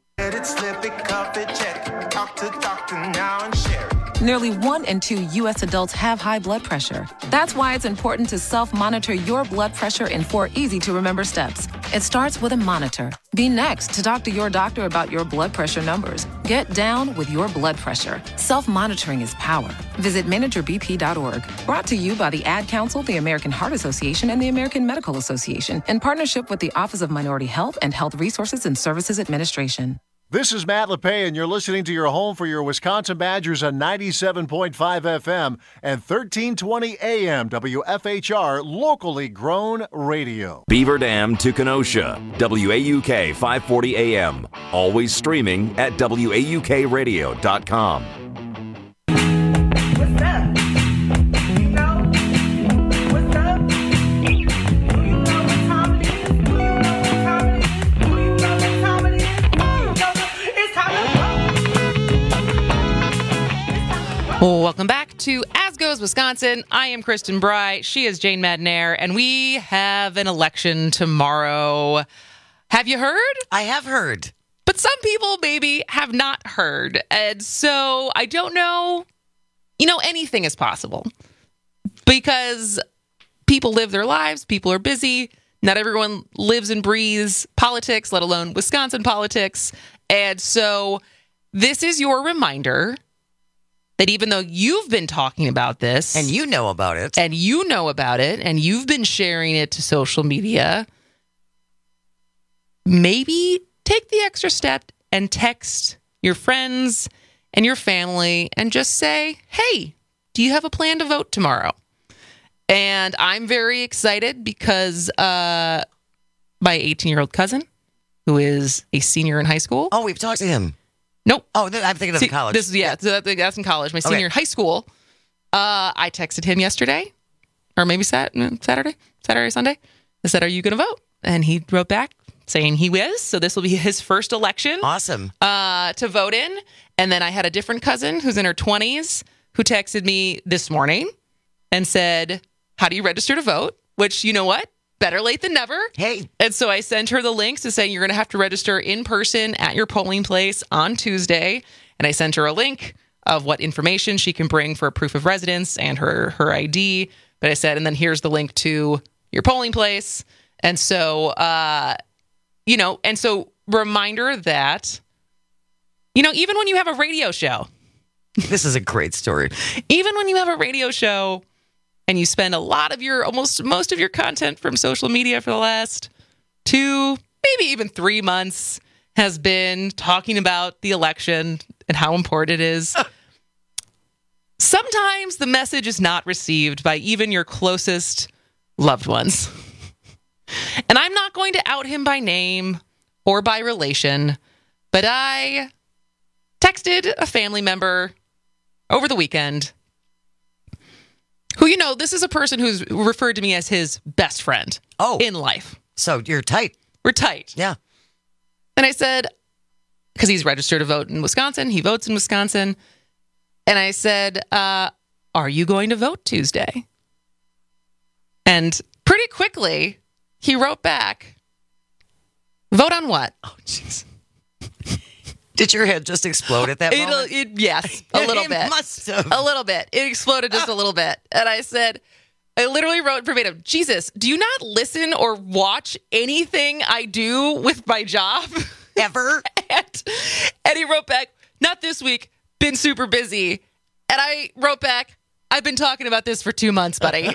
Nearly one in two U S adults have high blood pressure. That's why it's important to self-monitor your blood pressure in four easy-to-remember steps. It starts with a monitor. Be next to talk to your doctor about your blood pressure numbers. Get down with your blood pressure. Self-monitoring is power. Visit manager b p dot org. Brought to you by the Ad Council, the American Heart Association, and the American Medical Association in partnership with the Office of Minority Health and Health Resources and Services Administration. This is Matt LePay, and you're listening to your home for your Wisconsin Badgers on ninety-seven point five F M and thirteen twenty A M W F H R, locally grown radio. Beaver Dam to Kenosha, W A U K five forty A M. Always streaming at W A U K radio dot com. What's up? You know? What's up? Do you know what time it is? Do you know what time it is? Do you know what time it is? Well, welcome back to As Goes Wisconsin. I am Kristen Bry. She is Jane Madnair, and we have an election tomorrow. Have you heard? I have heard. But some people maybe have not heard. And so I don't know. You know, anything is possible because people live their lives. People are busy. Not everyone lives and breathes politics, let alone Wisconsin politics. And so this is your reminder that even though you've been talking about this, and you know about it, and you know about it, and you've been sharing it to social media, maybe take the extra step and text your friends and your family and just say, hey, do you have a plan to vote tomorrow? And I'm very excited because uh, my eighteen-year-old cousin, who is a senior in high school. Oh, we've talked to him. Nope. Oh, I'm thinking of See, college. This, yeah, so that, that's in college. My senior Okay. in high school. Uh, I texted him yesterday, or maybe sat, Saturday, Saturday, Sunday. I said, are you going to vote? And he wrote back saying he was. So this will be his first election. Awesome. Uh, to vote in. And then I had a different cousin who's in her twenties who texted me this morning and said, how do you register to vote? Which, you know what? Better late than never. Hey. And so I sent her the links to say you're going to have to register in person at your polling place on Tuesday. And I sent her a link of what information she can bring for a proof of residence and her, her I D. But I said, and then here's the link to your polling place. And so, uh, you know, and so reminder that, you know, even when you have a radio show. This is a great story. Even when you have a radio show, and you spend a lot of your, almost most of your content from social media for the last two, maybe even three months has been talking about the election and how important it is. Sometimes the message is not received by even your closest loved ones. And I'm not going to out him by name or by relation, but I texted a family member over the weekend who, you know, this is a person who's referred to me as his best friend oh. in life. So you're tight. We're tight. Yeah. And I said, because he's registered to vote in Wisconsin. He votes in Wisconsin. And I said, uh, are you going to vote Tuesday? And pretty quickly, he wrote back, vote on what? Oh, jeez. Did your head just explode at that It'll, moment? It, yes, a little It bit. must have. A little bit. It exploded just a little bit. And I said, I literally wrote verbatim, Jesus, do you not listen or watch anything I do with my job? Ever? and, and he wrote back, not this week, been super busy. And I wrote back, I've been talking about this for two months, buddy.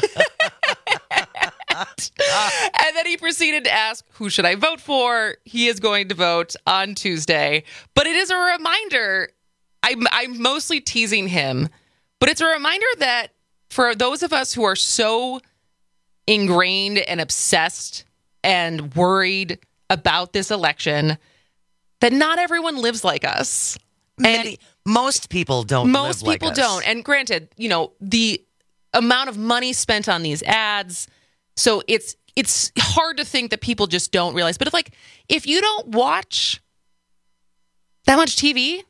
And then he proceeded to ask, who should I vote for? He is going to vote on Tuesday. But it is a reminder, I'm, I'm mostly teasing him, but it's a reminder that for those of us who are so ingrained and obsessed and worried about this election, that not everyone lives like us. Many, most people don't Most live like people us. don't. And granted, you know, the amount of money spent on these ads, so it's it's hard to think that people just don't realize. But if like if you don't watch that much T V,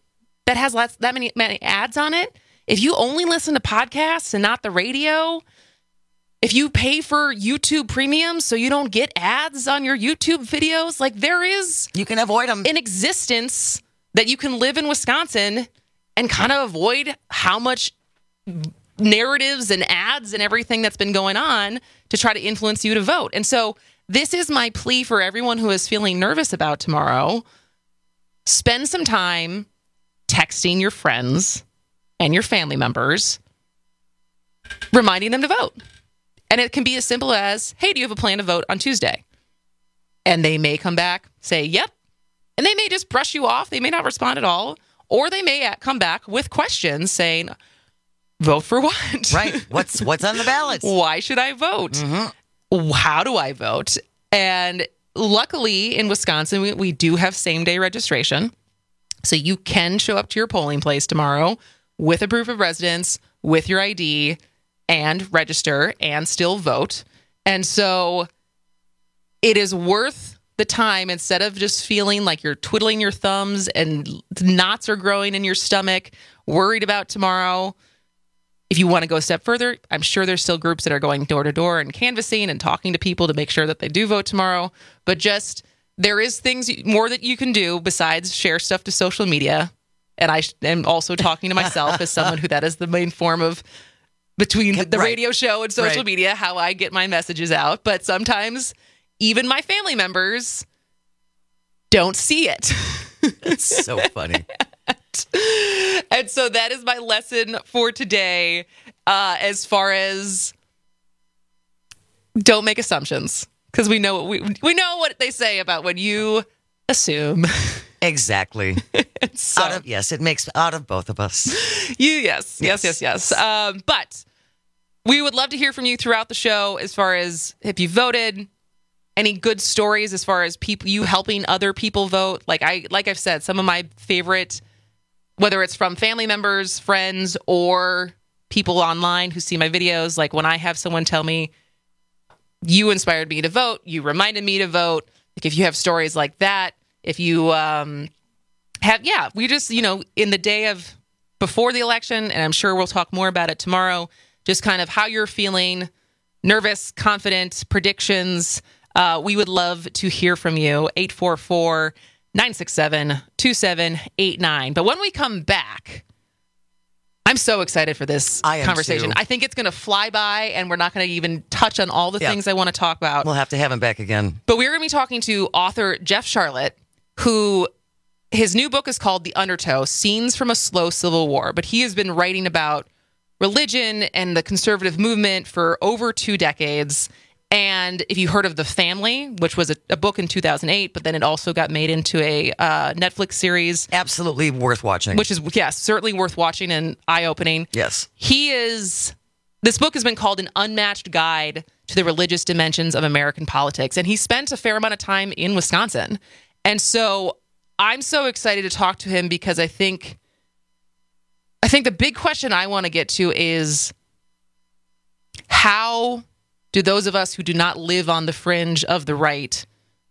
that has lots, that many, many ads on it, if you only listen to podcasts and not the radio, if you pay for YouTube Premium so you don't get ads on your YouTube videos, like there is... You can avoid them. ...an existence that you can live in Wisconsin and kind of avoid how much narratives and ads and everything that's been going on to try to influence you to vote. And so this is my plea for everyone who is feeling nervous about tomorrow. Spend some time texting your friends and your family members, reminding them to vote. And it can be as simple as, hey, do you have a plan to vote on Tuesday? And they may come back, say, yep. And they may just brush you off. They may not respond at all. Or they may come back with questions saying, vote for what? Right. What's what's on the ballots? Why should I vote? Mm-hmm. How do I vote? And luckily in Wisconsin, we, we do have same-day registration. So you can show up to your polling place tomorrow with a proof of residence, with your I D, and register and still vote. And so it is worth the time instead of just feeling like you're twiddling your thumbs and knots are growing in your stomach, worried about tomorrow. If you want to go a step further, I'm sure there's still groups that are going door to door and canvassing and talking to people to make sure that they do vote tomorrow. But just there is things more that you can do besides share stuff to social media. And I am also talking to myself as someone who that is the main form of between the right. radio show and social right. media, how I get my messages out. But sometimes even my family members don't see it. It's so funny. And so that is my lesson for today, uh, as far as don't make assumptions, because we know we we know what they say about when you assume. Exactly. So, out of, yes, it makes out of both of us. You yes, yes, yes, yes. Um, but we would love to hear from you throughout the show as far as if you voted, any good stories as far as people you helping other people vote. Like I like I've said, some of my favorite, whether it's from family members, friends, or people online who see my videos, like when I have someone tell me, you inspired me to vote, you reminded me to vote. Like if you have stories like that, if you um, have, yeah, we just, you know, in the day of before the election, and I'm sure we'll talk more about it tomorrow, just kind of how you're feeling, nervous, confident, predictions. Uh, we would love to hear from you. eight four four, nine six seven, two seven eight nine. But when we come back, I'm so excited for this I am conversation. too. I think it's going to fly by, and we're not going to even touch on all the Yeah. things I want to talk about. We'll have to have him back again. But we're going to be talking to author Jeff Sharlet, who his new book is called The Undertow, Scenes from a Slow Civil War. But he has been writing about religion and the conservative movement for over two decades. And if you heard of The Family, which was a, a book in two thousand eight, but then it also got made into a uh, Netflix series. Absolutely worth watching. Which is, yes, certainly worth watching and eye-opening. Yes. He is, this book has been called An Unmatched Guide to the Religious Dimensions of American Politics. And he spent a fair amount of time in Wisconsin. And so I'm so excited to talk to him because I think, I think the big question I want to get to is how do those of us who do not live on the fringe of the right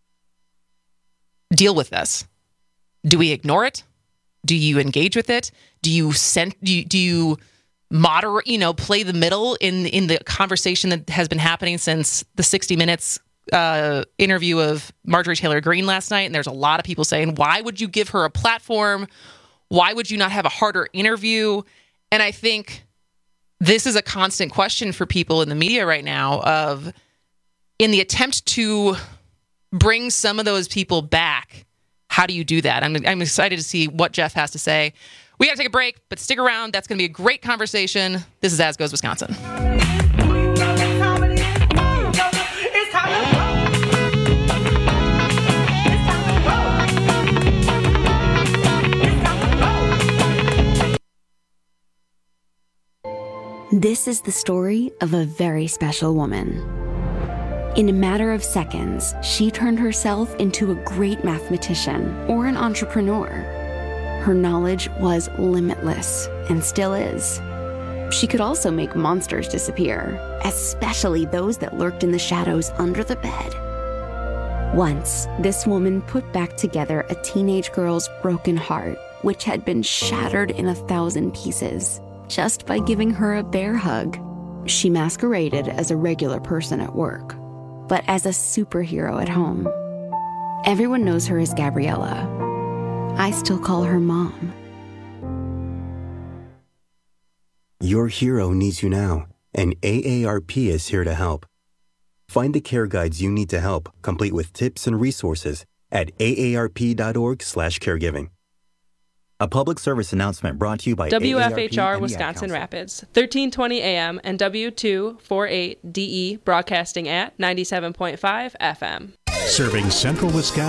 deal with this? Do we ignore it? Do you engage with it? Do you send? Do you, do you moderate? You know, play the middle in in the conversation that has been happening since the sixty minutes uh, interview of Marjorie Taylor Greene last night? And there's a lot of people saying, "Why would you give her a platform? Why would you not have a harder interview?" And I think this is a constant question for people in the media right now of, in the attempt to bring some of those people back, how do you do that? I'm, I'm excited to see what Jeff has to say. We got to take a break, but stick around. That's going to be a great conversation. This is As Goes Wisconsin. This is the story of a very special woman. In a matter of seconds, she turned herself into a great mathematician or an entrepreneur. Her knowledge was limitless and still is. She could also make monsters disappear, especially those that lurked in the shadows under the bed. Once, this woman put back together a teenage girl's broken heart which had been shattered in a thousand pieces just by giving her a bear hug. She masqueraded as a regular person at work, but as a superhero at home. Everyone knows her as Gabriella. I still call her Mom. Your hero needs you now, and A A R P is here to help. Find the care guides you need to help, complete with tips and resources at A A R P dot org slash caregiving. A public service announcement brought to you by W F H R A A R P and the Ad Wisconsin Council. Rapids, thirteen twenty A M and W two forty-eight D E broadcasting at ninety-seven point five F M. Serving Central Wisconsin.